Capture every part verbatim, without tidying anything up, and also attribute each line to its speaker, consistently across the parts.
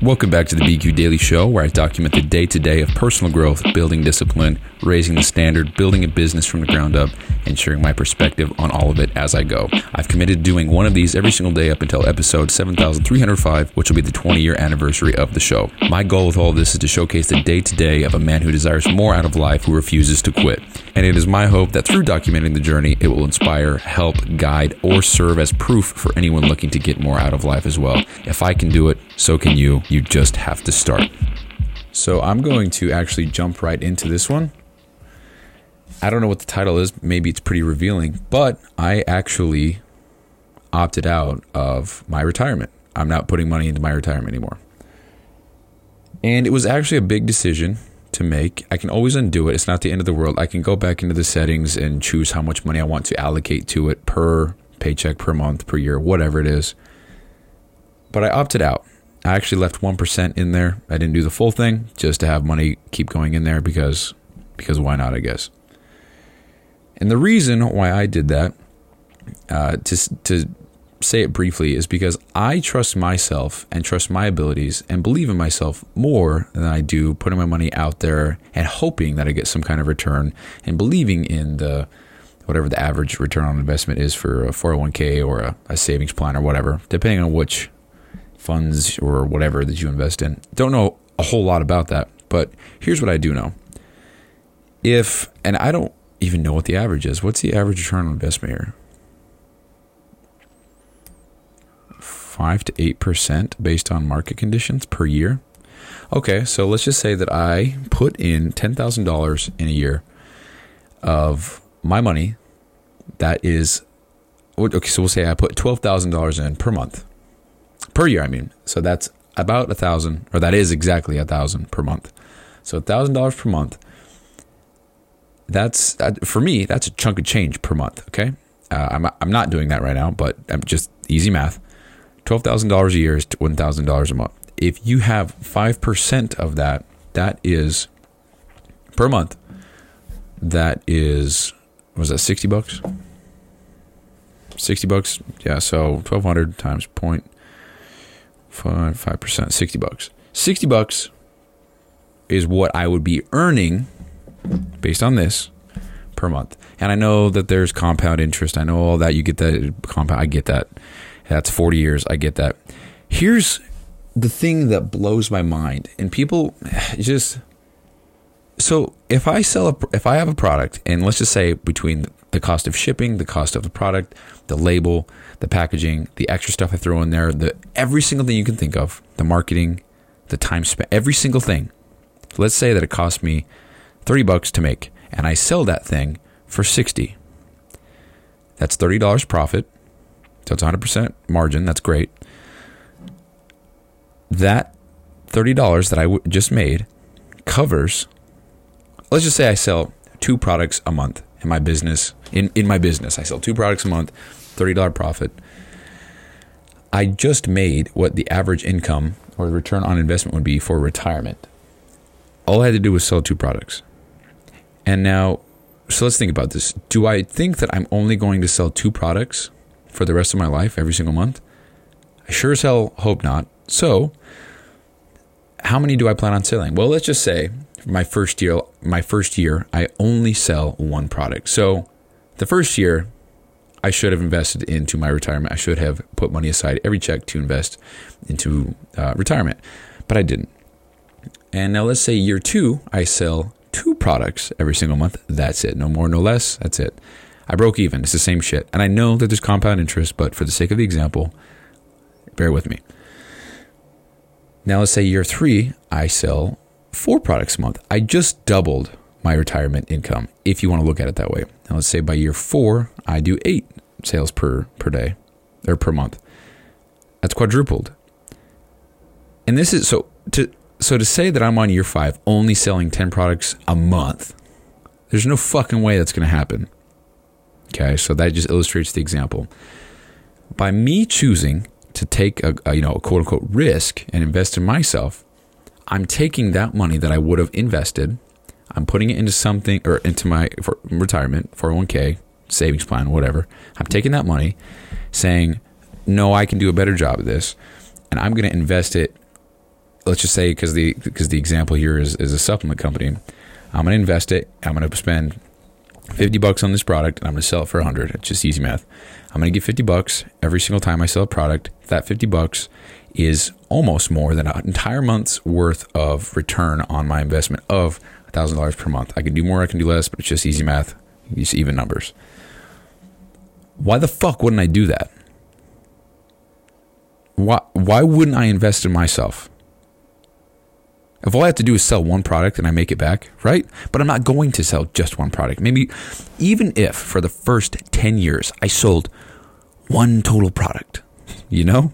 Speaker 1: Welcome back to the B Q Daily Show, where I document the day-to-day of personal growth, building discipline, raising the standard, building a business from the ground up, and sharing my perspective on all of it as I go. I've committed to doing one of these every single day up until episode seven thousand three hundred five, which will be the twenty-year anniversary of the show. My goal with all of this is to showcase the day-to-day of a man who desires more out of life, who refuses to quit. And it is my hope that through documenting the journey, it will inspire, help, guide, or serve as proof for anyone looking to get more out of life as well. If I can do it, so can you. You just have to start. So I'm going to actually jump right into this one. I don't know what the title is. Maybe it's pretty revealing, but I actually opted out of my retirement. I'm not putting money into my retirement anymore. And it was actually a big decision to make. I can always undo it. It's not the end of the world. I can go back into the settings and choose how much money I want to allocate to it per paycheck, per month, per year, whatever it is. But I opted out. I actually left one percent in there. I didn't do the full thing just to have money keep going in there because because why not, I guess. And the reason why I did that, uh, to to say it briefly, is because I trust myself and trust my abilities and believe in myself more than I do putting my money out there and hoping that I get some kind of return, and believing in the whatever the average return on investment is for a four oh one k or a, a savings plan or whatever, depending on which funds or whatever that you invest in. Don't know a whole lot about that, but here's what I do know. If, and I don't even know what the average is. What's the average return on investment here? Five to eight percent based on market conditions per year. Okay, so let's just say that I put in ten thousand dollars in a year of my money. That is, okay, so we'll say I put twelve thousand dollars in per month. Per year, I mean. So that's about a thousand, or that is exactly a thousand per month. So a thousand dollars per month. That's, for me, that's a chunk of change per month. Okay, uh, I'm I'm not doing that right now, but I'm just easy math. Twelve thousand dollars a year is one thousand dollars a month. If you have five percent of that, that is per month. That is, was that sixty bucks? Sixty bucks, yeah. So twelve hundred times point. Five five percent, sixty bucks. Sixty bucks is what I would be earning based on this per month. And I know that there's compound interest. I know all that. You get that compound. I get that. That's forty years. I get that. Here's the thing that blows my mind. And people just, so if I sell a, if I have a product, and let's just say between the cost of shipping, the cost of the product, the label, the packaging, the extra stuff I throw in there, the every single thing you can think of, the marketing, the time spent, every single thing. Let's say that it cost me thirty bucks to make, and I sell that thing for sixty. That's thirty dollars profit. So it's one hundred percent margin. That's great. That thirty dollars that I w- just made covers, let's just say I sell two products a month in my business. In, in my business, I sell two products a month, thirty dollars profit. I just made what the average income or the return on investment would be for retirement. All I had to do was sell two products. And now, so let's think about this. Do I think that I'm only going to sell two products for the rest of my life every single month? I sure as hell hope not. So, how many do I plan on selling? Well, let's just say my first year, my first year, I only sell one product. So, the first year, I should have invested into my retirement. I should have put money aside every check to invest into uh, retirement, but I didn't. And now let's say year two, I sell two products every single month. That's it. No more, no less. That's it. I broke even. It's the same shit. And I know that there's compound interest, but for the sake of the example, bear with me. Now let's say year three, I sell four products a month. I just doubled my retirement income, if you want to look at it that way. Now let's say by year four, I do eight sales per, per day or per month. That's quadrupled. And this is, so to so to say that I'm on year five only selling ten products a month, there's no fucking way that's going to happen. Okay, so that just illustrates the example. By me choosing to take a, a you know a quote unquote risk and invest in myself, I'm taking that money that I would have invested, I'm putting it into something, or into my for retirement, four oh one k, savings plan, whatever. I'm taking that money, saying, no, I can do a better job of this, and I'm going to invest it let's just say, because the because the example here is, is a supplement company, I'm going to invest it. I'm going to spend fifty bucks on this product, and I'm going to sell it for one hundred. It's just easy math. I'm going to get fifty bucks every single time I sell a product. That fifty bucks is almost more than an entire month's worth of return on my investment of one thousand dollars per month. I can do more, I can do less, but it's just easy math. Just even numbers. Why the fuck wouldn't I do that? Why, why wouldn't I invest in myself? If all I have to do is sell one product and I make it back, right? But I'm not going to sell just one product. Maybe even if for the first ten years I sold one total product, you know?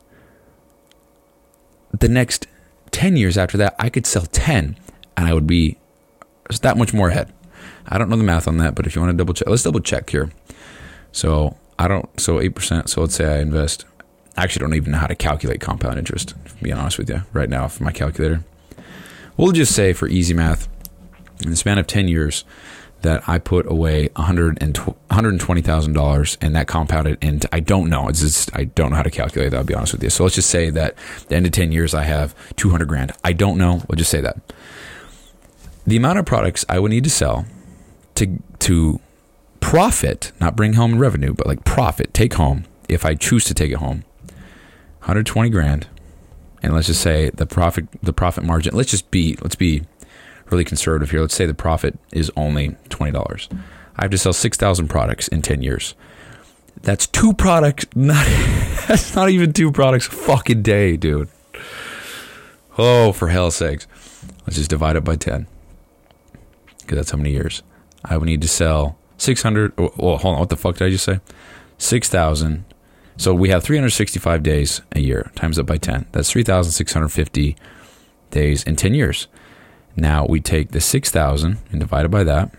Speaker 1: The next ten years after that, I could sell ten and I would be just that much more ahead. I don't know the math on that, but if you want to double check, let's double check here. So I don't, so eight percent. So let's say I invest, I actually don't even know how to calculate compound interest, to be honest with you, right now for my calculator. We'll just say for easy math, in the span of ten years, that I put away one hundred twenty thousand dollars and that compounded into, I don't know, it's just, I don't know how to calculate that, I'll be honest with you. So let's just say that at the end of ten years, I have two hundred grand. I don't know, we'll just say that. The amount of products I would need to sell to to profit, not bring home revenue, but like profit, take home, if I choose to take it home, one hundred twenty grand. And let's just say the profit, the profit margin, let's just be, let's be really conservative here. Let's say the profit is only twenty dollars. I have to sell six thousand products in ten years. That's two products, not, that's not even two products a fucking day, dude. Oh, for hell's sakes. Let's just divide it by ten. Because that's how many years. I would need to sell six hundred, oh, oh, hold on, what the fuck did I just say? six thousand. So we have three hundred sixty-five days a year, times up by ten. That's three thousand six hundred fifty days in ten years. Now we take the six thousand and divide it by that.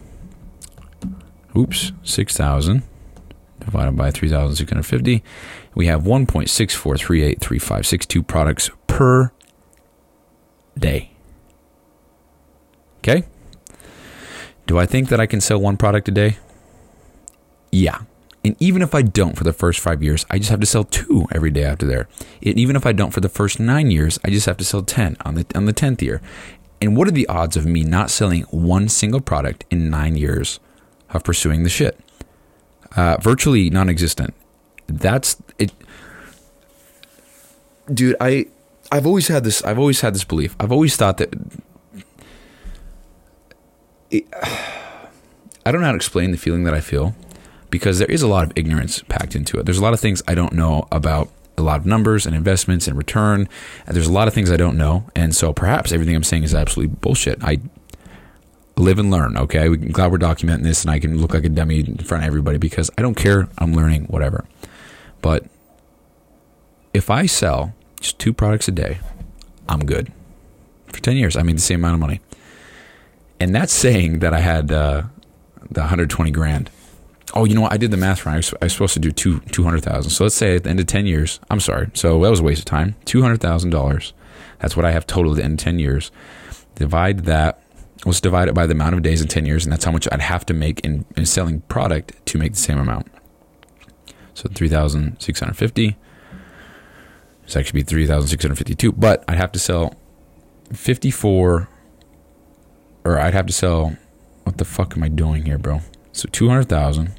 Speaker 1: Oops, six thousand divided by three thousand six hundred fifty. We have one point six four three eight three five six two products per day. Okay? Do I think that I can sell one product a day? Yeah. And even if I don't for the first five years, I just have to sell two every day after there. And even if I don't for the first nine years, I just have to sell ten on the on the tenth year. And what are the odds of me not selling one single product in nine years of pursuing the shit? Uh, virtually non-existent. That's it. Dude, I I've always had this. I've always had this belief. I've always thought that. It, I don't know how to explain the feeling that I feel, because there is a lot of ignorance packed into it. There's a lot of things I don't know about a lot of numbers and investments and return. And there's a lot of things I don't know. And so perhaps everything I'm saying is absolutely bullshit. I live and learn, okay? I'm glad we're documenting this and I can look like a dummy in front of everybody because I don't care. I'm learning, whatever. But if I sell just two products a day, I'm good. For ten years, I made the same amount of money. And that's saying that I had uh, the one hundred twenty grand. Oh, you know what? I did the math wrong. I was, I was supposed to do two, two hundred thousand. So let's say at the end of ten years, I'm sorry. So that was a waste of time. two hundred thousand dollars. That's what I have total at the end of ten years. Divide that. Let's divide it by the amount of days in ten years. And that's how much I'd have to make in, in selling product to make the same amount. So three thousand six hundred fifty. It's actually be three thousand six hundred fifty-two. But I'd have to sell fifty-four, or I'd have to sell, what the fuck am I doing here, bro? So two hundred thousand.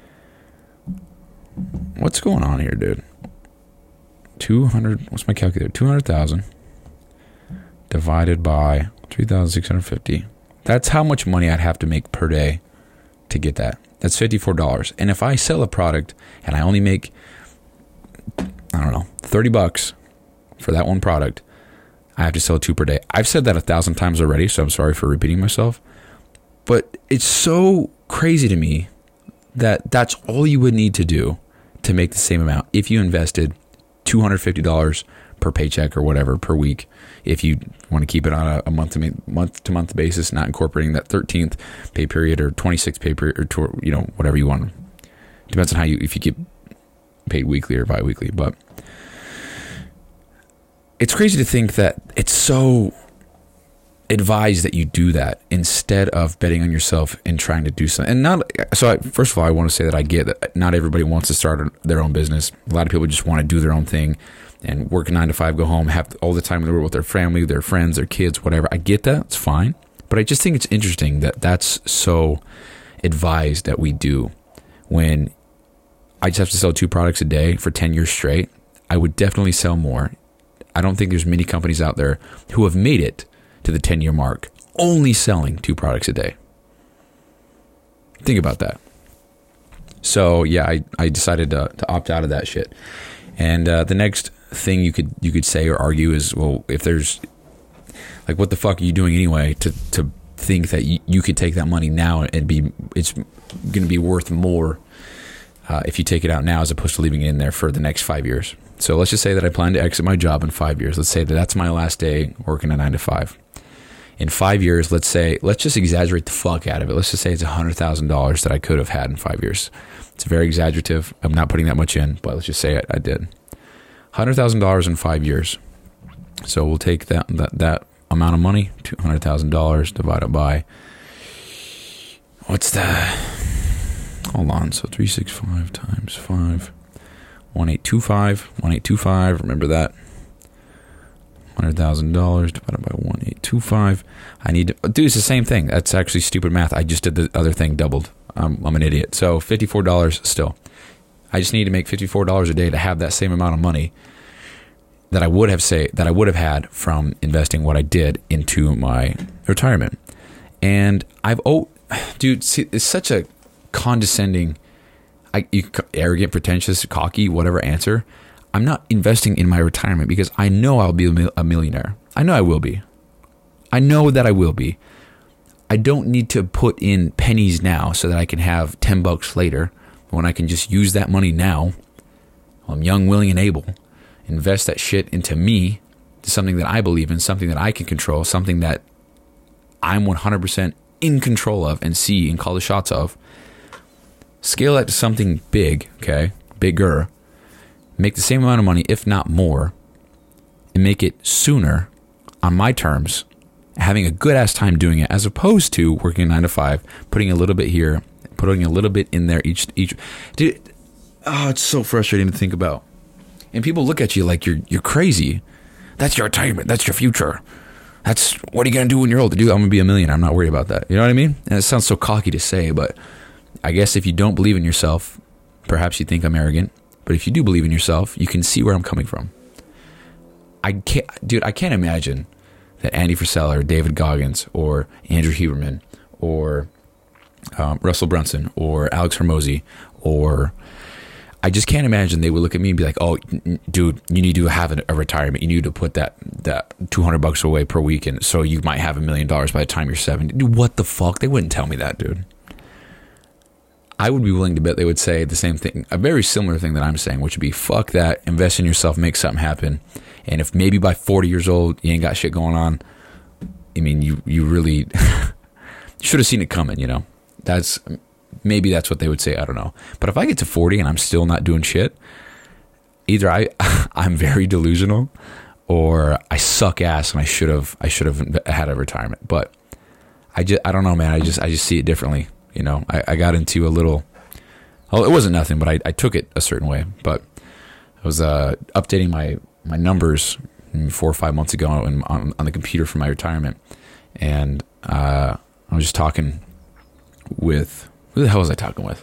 Speaker 1: What's going on here, dude? two hundred, what's my calculator? two hundred thousand divided by three thousand six hundred fifty. That's how much money I'd have to make per day to get that. That's fifty-four dollars. And if I sell a product and I only make, I don't know, thirty bucks for that one product, I have to sell two per day. I've said that a thousand times already, so I'm sorry for repeating myself. But it's so crazy to me that that's all you would need to do to make the same amount if you invested two hundred fifty dollars per paycheck or whatever per week. If you want to keep it on a, a month to month to month basis, not incorporating that thirteenth pay period or twenty-sixth pay period, or to, you know, whatever you want. Depends on how you, if you get paid weekly or bi-weekly. But it's crazy to think that it's so advised that you do that instead of betting on yourself and trying to do something. And not, so I, first of all, I want to say that I get that not everybody wants to start their own business. A lot of people just want to do their own thing. and work a nine to five, go home, have all the time in the world with their family, their friends, their kids, whatever. I get that. It's fine. But I just think it's interesting that that's so advised that we do. When I just have to sell two products a day for ten years straight, I would definitely sell more. I don't think there's many companies out there who have made it to the ten-year mark only selling two products a day. Think about that. So yeah, I, I decided to, to opt out of that shit. And uh, the next thing you could you could say or argue is, well, if there's like, what the fuck are you doing anyway to to think that you, you could take that money now and be it's going to be worth more uh, if you take it out now as opposed to leaving it in there for the next five years. So let's just say that I plan to exit my job in five years. Let's say that that's my last day working a nine to five. In five years, let's say, let's just exaggerate the fuck out of it. Let's just say it's one hundred thousand dollars that I could have had in five years. It's very exaggerative. I'm not putting that much in, but let's just say it, I did. one hundred thousand dollars in five years. So we'll take that that, that amount of money, two hundred thousand dollars divided by, what's that? Hold on. So three hundred sixty-five times five. one eight two five. one eight two five. Remember that. one hundred thousand dollars divided by one eight two five. I need to do it's the same thing. That's actually stupid math. I just did the other thing doubled. Um, I'm an idiot. So fifty-four dollars still. I just need to make fifty-four dollars a day to have that same amount of money that I would have say that I would have had from investing what I did into my retirement. And I've oh dude, see, it's such a condescending, I, you, arrogant, pretentious, cocky, whatever answer. I'm not investing in my retirement because I know I'll be a millionaire. I know I will be. I know that I will be. I don't need to put in pennies now so that I can have ten bucks later when I can just use that money now. While I'm young, willing, and able. Invest that shit into me, to something that I believe in, something that I can control, something that I'm one hundred percent in control of and see and call the shots of. Scale that to something big, okay? Bigger. Make the same amount of money, if not more, and make it sooner on my terms, having a good ass time doing it, as opposed to working a nine to five, putting a little bit here, putting a little bit in there each each. Dude, oh, it's so frustrating to think about. And people look at you like you're you're crazy. That's your retirement. That's your future. That's what are you gonna do when you're older? Dude, I'm gonna be a millionaire. I'm not worried about that. You know what I mean? And it sounds so cocky to say, but I guess if you don't believe in yourself, perhaps you think I'm arrogant. But if you do believe in yourself, you can see where I'm coming from. I can't, dude, I can't imagine that Andy Frisella or David Goggins or Andrew Huberman or um, Russell Brunson or Alex Hormozy or I just can't imagine they would look at me and be like, oh, dude, you need to have a retirement. You need to put that, that two hundred bucks away per week. And so you might have a million dollars by the time you're seventy. Dude, what the fuck? They wouldn't tell me that, dude. I would be willing to bet they would say the same thing, a very similar thing that I'm saying, which would be, fuck that, invest in yourself, make something happen. And if maybe by forty years old, you ain't got shit going on, I mean, you, you really should have seen it coming, you know? That's, maybe that's what they would say, I don't know. But if I get to forty and I'm still not doing shit, either I, I'm very delusional or I suck ass and I should have, I should have had a retirement. But I just, I don't know, man. I just, I just see it differently. You know, I, I got into a little, well, it wasn't nothing, but I, I took it a certain way. But I was uh, updating my, my numbers four or five months ago on, on, on the computer for my retirement. And uh, I was just talking with, who the hell was I talking with?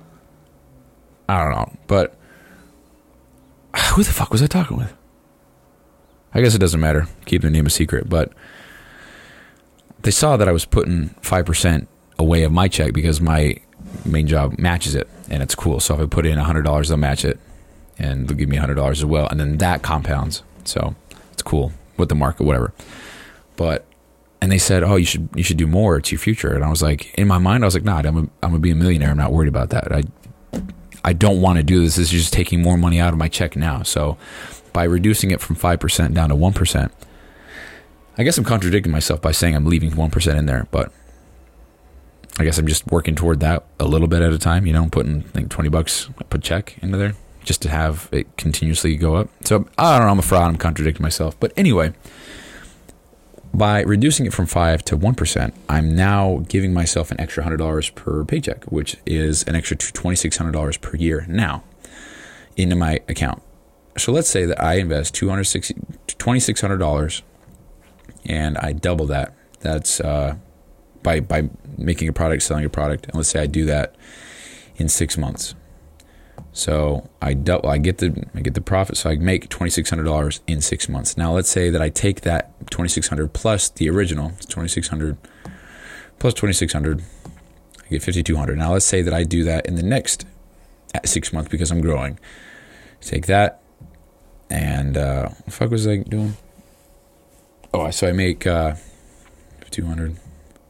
Speaker 1: I don't know. But who the fuck was I talking with? I guess it doesn't matter. Keep their name a secret. But they saw that I was putting five percent away of my check because my main job matches it, and it's cool. So if I put in one hundred dollars, they'll match it, and they'll give me one hundred dollars as well, and then that compounds. So it's cool with the market, whatever. But and they said, oh, you should you should do more. It's your future. And I was like, in my mind, I was like, nah, I'm a, I'm gonna be a millionaire. I'm not worried about that. I I don't want to do this. This is just taking more money out of my check now. So by reducing it from five percent down to one percent, I guess I'm contradicting myself by saying I'm leaving one percent in there, but I guess I'm just working toward that a little bit at a time, you know, putting like twenty bucks per check into there just to have it continuously go up. So I don't know, I'm a fraud, I'm contradicting myself. But anyway, by reducing it from five to one percent, I'm now giving myself an extra one hundred dollars per paycheck, which is an extra twenty-six hundred dollars per year now into my account. so let's say that I invest two hundred sixty, twenty-six hundred dollars and I double that. That's uh, by by making a product, selling a product. And let's say I do that in six months. So I double, I get the I get the profit. So I make twenty-six hundred dollars in six months. Now let's say that I take that twenty-six hundred dollars plus the original, it's twenty-six hundred dollars plus twenty-six hundred dollars. I get fifty-two hundred dollars. Now let's say that I do that in the next six months because I'm growing. Take that and uh, what the fuck was I doing? Oh, so I make uh, fifty-two hundred dollars.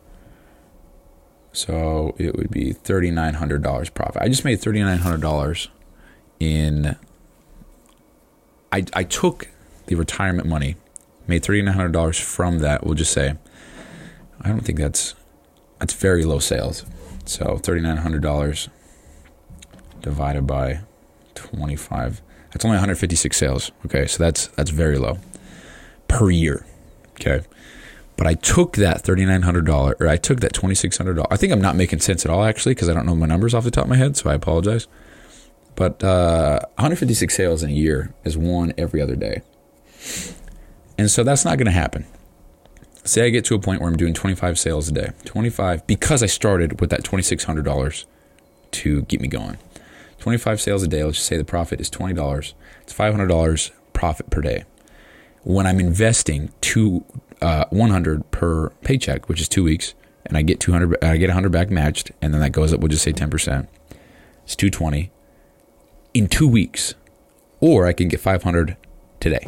Speaker 1: So it would be thirty-nine hundred dollars profit. I just made thirty-nine hundred dollars in, I, I took the retirement money, made thirty-nine hundred dollars from that. We'll just say, I don't think that's, that's very low sales. So thirty-nine hundred dollars divided by twenty-five. That's only one hundred fifty-six sales. Okay, so that's that's very low per year. Okay. But I took that thirty-nine hundred dollars, or I took that twenty-six hundred dollars. I think I'm not making sense at all, actually, because I don't know my numbers off the top of my head, so I apologize. But uh, one hundred fifty-six sales in a year is one every other day. And so that's not going to happen. Say I get to a point where I'm doing twenty-five sales a day. twenty-five, because I started with that twenty-six hundred dollars to get me going. twenty-five sales a day, let's just say the profit is twenty dollars. It's five hundred dollars profit per day. When I'm investing two, uh, one hundred per paycheck, which is two weeks, and I get two hundred, I get one hundred back matched, and then that goes up. We'll just say ten percent. It's two hundred twenty in two weeks, or I can get five hundred today.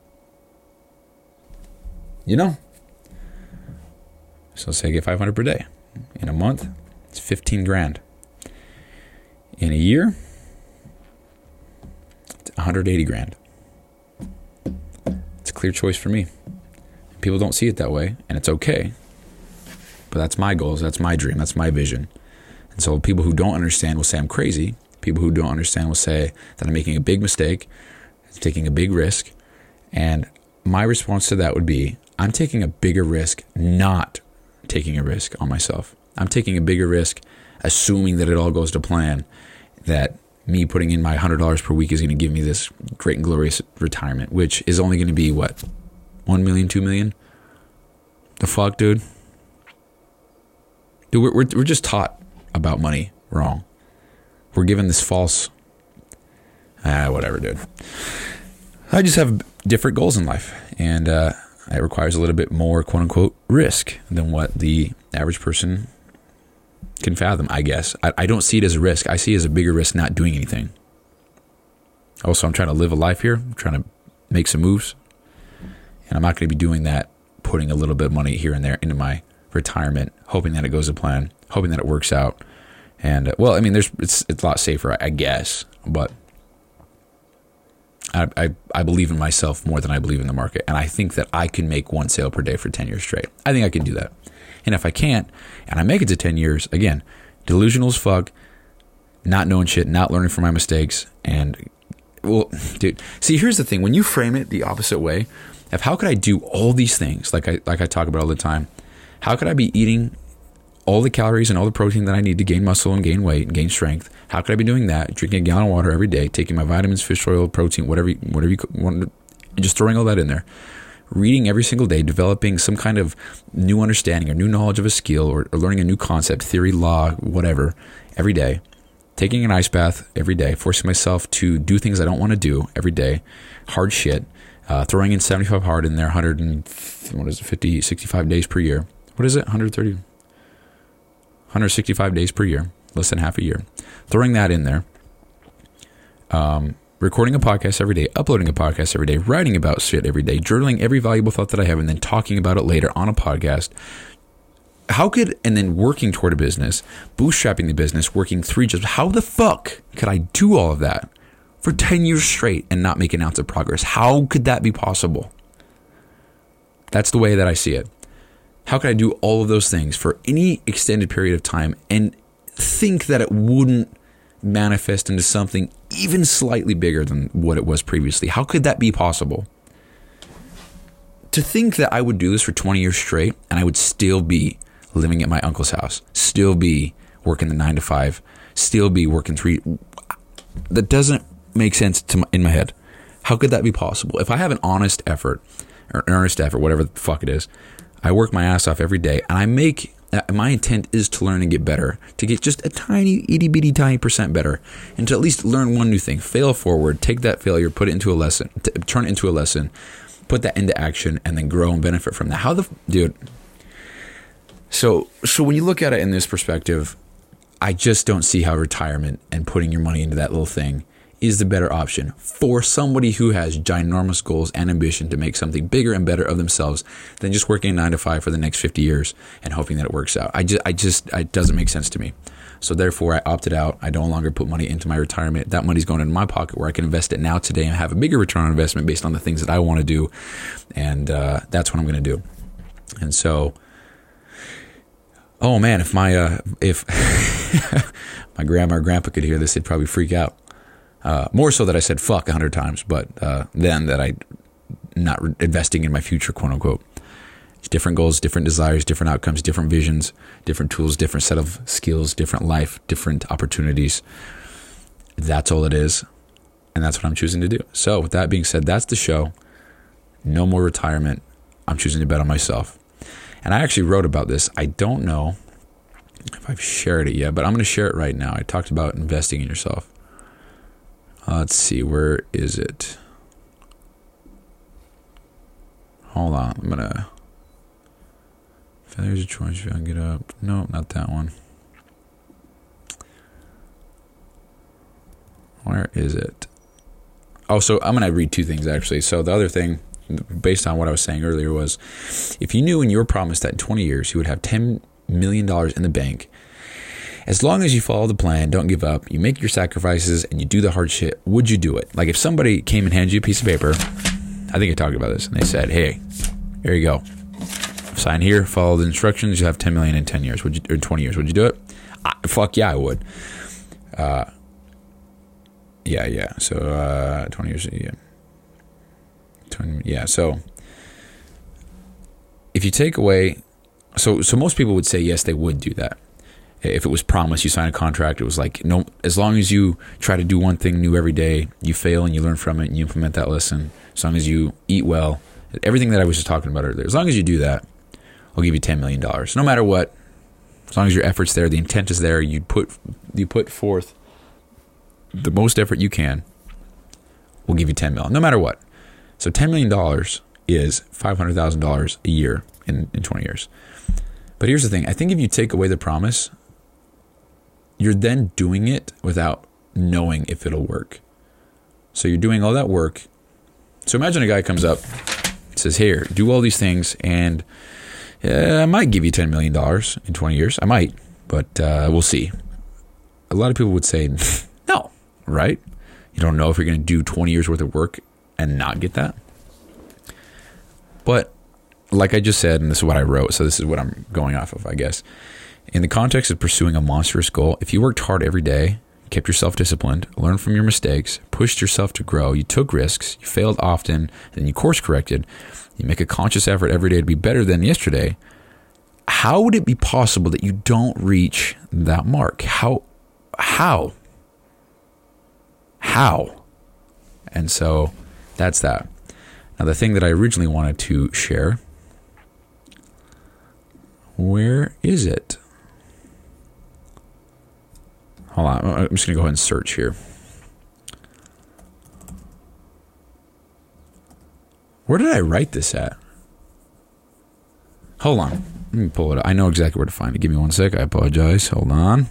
Speaker 1: You know, so say I get five hundred per day in a month. It's fifteen grand. In a year, it's one hundred eighty grand. It's a clear choice for me. People don't see it that way, and it's okay. But that's my goals. That's my dream. That's my vision. And so people who don't understand will say I'm crazy. People who don't understand will say that I'm making a big mistake, taking a big risk. And my response to that would be, I'm taking a bigger risk not taking a risk on myself. I'm taking a bigger risk assuming that it all goes to plan, that me putting in my one hundred dollars per week is going to give me this great and glorious retirement, which is only going to be, what, one million, two million? The fuck, dude? Dude, we're, we're, we're just taught about money wrong. We're given this false, ah, whatever, dude. I just have different goals in life, and uh, it requires a little bit more, quote unquote, risk than what the average person can fathom, I guess. I, I don't see it as a risk. I see it as a bigger risk not doing anything. Also, I'm trying to live a life here. I'm trying to make some moves. And I'm not going to be doing that, putting a little bit of money here and there into my retirement, hoping that it goes to plan, hoping that it works out. And, uh, well, I mean, there's it's, it's a lot safer, I guess. But I, I, I believe in myself more than I believe in the market. And I think that I can make one sale per day for ten years straight. I think I can do that. And if I can't, and I make it to ten years, again, delusional as fuck, not knowing shit, not learning from my mistakes. And, well, dude, see, here's the thing. When you frame it the opposite way, of how could I do all these things, like I like I talk about all the time, how could I be eating all the calories and all the protein that I need to gain muscle and gain weight and gain strength? How could I be doing that, drinking a gallon of water every day, taking my vitamins, fish oil, protein, whatever, whatever you want, and just throwing all that in there? Reading every single day, developing some kind of new understanding or new knowledge of a skill, or, or learning a new concept, theory, law, whatever, every day. Taking an ice bath every day, forcing myself to do things I don't want to do every day, hard shit, uh, throwing in seventy-five hard in there, one hundred and, what is it, fifty, sixty-five days per year. What is it, one hundred thirty, one hundred sixty-five days per year, less than half a year. Throwing that in there. Um... Recording a podcast every day, uploading a podcast every day, writing about shit every day, journaling every valuable thought that I have, and then talking about it later on a podcast. How could, and then working toward a business, bootstrapping the business, working three jobs. How the fuck could I do all of that for ten years straight and not make an ounce of progress? How could that be possible? That's the way that I see it. How could I do all of those things for any extended period of time and think that it wouldn't manifest into something even slightly bigger than what it was previously? How could that be possible? To think that I would do this for twenty years straight and I would still be living at my uncle's house, still be working the nine to five, still be working three, that doesn't make sense to my, in my head. How could that be possible? If I have an honest effort, or an earnest effort, whatever the fuck it is, I work my ass off every day, and I make, my intent is to learn and get better, to get just a tiny, itty bitty tiny percent better, and to at least learn one new thing, fail forward, take that failure, put it into a lesson, t- turn it into a lesson, put that into action, and then grow and benefit from that. How the, dude, so, so when you look at it in this perspective, I just don't see how retirement and putting your money into that little thing is the better option for somebody who has ginormous goals and ambition to make something bigger and better of themselves than just working nine to five for the next fifty years and hoping that it works out. I just, I just, it doesn't make sense to me. So therefore, I opted out. I no longer put money into my retirement. That money's going into my pocket where I can invest it now today and have a bigger return on investment based on the things that I want to do. And uh, that's what I'm going to do. And so, oh man, if my uh, if my grandma or grandpa could hear this, they'd probably freak out. Uh, more so that I said fuck a hundred times, but uh, then that I not re- investing in my future, quote unquote. Different goals, different desires, different outcomes, different visions, different tools, different set of skills, different life, different opportunities. That's all it is, and that's what I'm choosing to do. So with that being said, that's the show. No more retirement. I'm choosing to bet on myself. And I actually wrote about this. I don't know if I've shared it yet, but I'm going to share it right now. I talked about investing in yourself. Uh, let's see, where is it? Hold on, I'm going to... Failures of choice, if I can get up. No, not that one. Where is it? Oh, so I'm going to read two things, actually. So the other thing, based on what I was saying earlier, was if you knew and you were promised that in twenty years you would have ten million dollars in the bank, as long as you follow the plan, don't give up, you make your sacrifices, and you do the hard shit, would you do it? Like if somebody came and handed you a piece of paper, I think I talked about this, and they said, hey, here you go. Sign here, follow the instructions, you have ten million in ten years, would you, or twenty years, would you do it? I, fuck yeah, I would. Uh, yeah, yeah, so uh, twenty years, yeah. twenty, yeah, so if you take away, so so most people would say yes, they would do that. If it was promised, you sign a contract, it was like, no, as long as you try to do one thing new every day, you fail and you learn from it and you implement that lesson, as long as you eat well, everything that I was just talking about earlier, as long as you do that, I'll give you ten million dollars. No matter what, as long as your effort's there, the intent is there, you put you put forth the most effort you can, we'll give you ten million dollars, no matter what. So ten million dollars is five hundred thousand dollars a year in, in twenty years. But here's the thing. I think if you take away the promise, you're then doing it without knowing if it'll work. So you're doing all that work. So imagine a guy comes up, says, here, do all these things, and uh, I might give you ten million dollars in twenty years. I might, but uh, we'll see. A lot of people would say, no, right? You don't know if you're going to do twenty years worth of work and not get that. But like I just said, and this is what I wrote, so this is what I'm going off of, I guess. In the context of pursuing a monstrous goal, if you worked hard every day, kept yourself disciplined, learned from your mistakes, pushed yourself to grow, you took risks, you failed often, and you course corrected, you make a conscious effort every day to be better than yesterday, how would it be possible that you don't reach that mark? How? How? How? And so that's that. Now, the thing that I originally wanted to share, where is it? Hold on, I'm just going to go ahead and search here. Where did I write this at? Hold on. Let me pull it up. I know exactly where to find it. Give me one sec. I apologize. Hold on.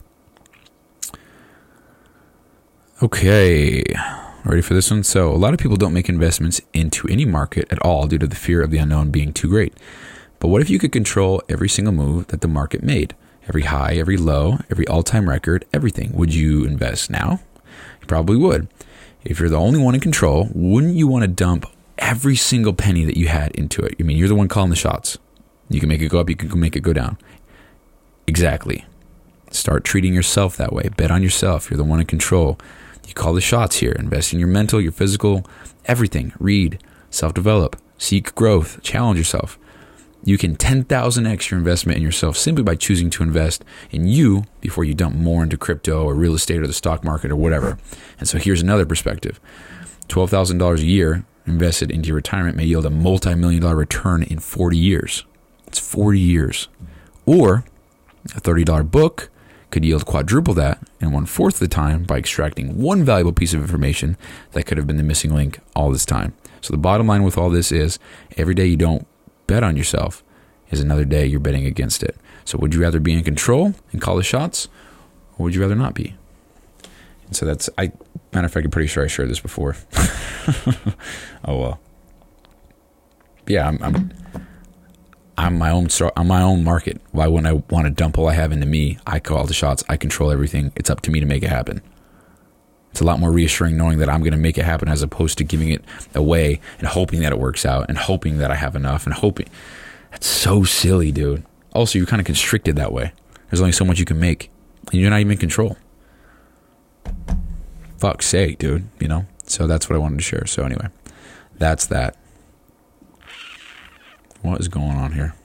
Speaker 1: Okay. Ready for this one? So, a lot of people don't make investments into any market at all due to the fear of the unknown being too great. But what if you could control every single move that the market made? Every high, every low, every all-time record, everything. Would you invest now? You probably would. If you're the only one in control, wouldn't you want to dump every single penny that you had into it? I mean, you're the one calling the shots. You can make it go up, you can make it go down. Exactly. Start treating yourself that way. Bet on yourself. You're the one in control. You call the shots here. Invest in your mental, your physical, everything. Read, self-develop, seek growth, challenge yourself. You can ten thousand x your investment in yourself simply by choosing to invest in you before you dump more into crypto or real estate or the stock market or whatever. And so here's another perspective. twelve thousand dollars a year invested into your retirement may yield a multi-million dollar return in forty years. It's forty years. Or a thirty dollars book could yield quadruple that in one-fourth of the time by extracting one valuable piece of information that could have been the missing link all this time. So the bottom line with all this is every day you don't bet on yourself is another day you're betting against it. So would you rather be in control and call the shots, or would you rather not be? And so that's, I matter of fact, I'm pretty sure I shared this before. Oh well. Yeah, I'm, I'm I'm my own I'm my own market. Why wouldn't I want to dump all I have into me? I call the shots. I control everything. It's up to me to make it happen. It's a lot more reassuring knowing that I'm going to make it happen as opposed to giving it away and hoping that it works out and hoping that I have enough and hoping. That's so silly, dude. Also, you're kind of constricted that way. There's only so much you can make, and you're not even in control. Fuck's sake, dude. You know. So that's what I wanted to share. So anyway, that's that. What is going on here?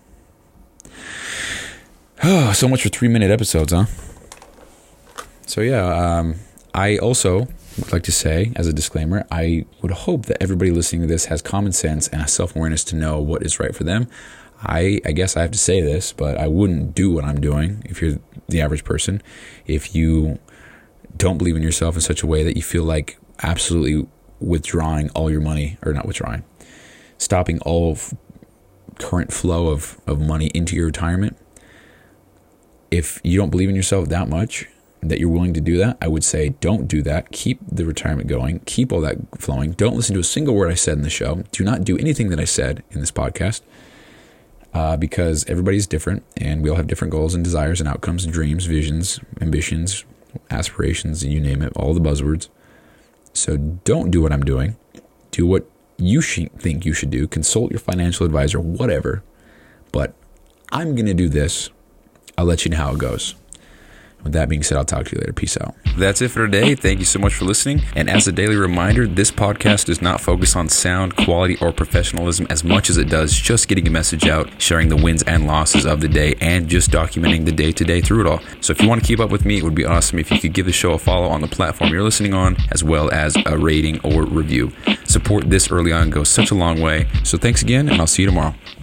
Speaker 1: Oh, so much for three-minute episodes, huh? So yeah, um, I also would like to say, as a disclaimer, I would hope that everybody listening to this has common sense and self-awareness to know what is right for them. I, I guess I have to say this, but I wouldn't do what I'm doing if you're the average person. If you don't believe in yourself in such a way that you feel like absolutely withdrawing all your money, or not withdrawing, stopping all of current flow of, of money into your retirement. If you don't believe in yourself that much that you're willing to do that, I would say don't do that. Keep the retirement going. Keep all that flowing. Don't listen to a single word I said in the show. Do not do anything that I said in this podcast uh, because everybody's different and we all have different goals and desires and outcomes and dreams, visions, ambitions, aspirations, and you name it, all the buzzwords. So don't do what I'm doing. Do what you should think you should do. Consult your financial advisor, whatever. But I'm going to do this. I'll let you know how it goes. With that being said, I'll talk to you later. Peace out. That's it for today. Thank you so much for listening. And as a daily reminder, this podcast does not focus on sound, quality, or professionalism as much as it does just getting a message out, sharing the wins and losses of the day, and just documenting the day-to-day through it all. So if you want to keep up with me, it would be awesome if you could give the show a follow on the platform you're listening on, as well as a rating or review. Support this early on goes such a long way. So thanks again, and I'll see you tomorrow.